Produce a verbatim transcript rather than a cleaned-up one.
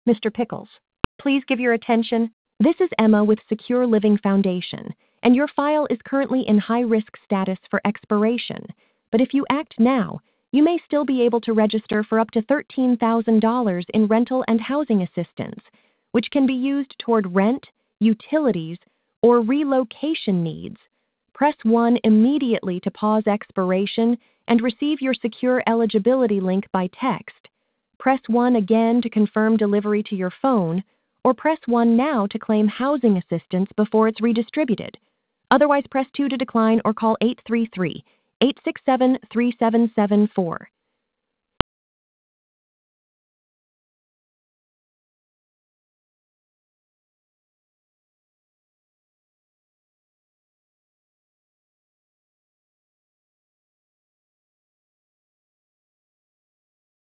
Mister Pickles, please give your attention. This is Emma with Secure Living Foundation, and your file is currently in high-risk status for expiration. But if you act now, you may still be able to register for up to thirteen thousand dollars in rental and housing assistance, which can be used toward rent, utilities, or relocation needs. Press one immediately to pause expiration and receive your secure eligibility link by text. Press one again to confirm delivery to your phone, or press one now to claim housing assistance before it's redistributed. Otherwise, press two to decline or call eight three three, eight six seven, three seven seven four.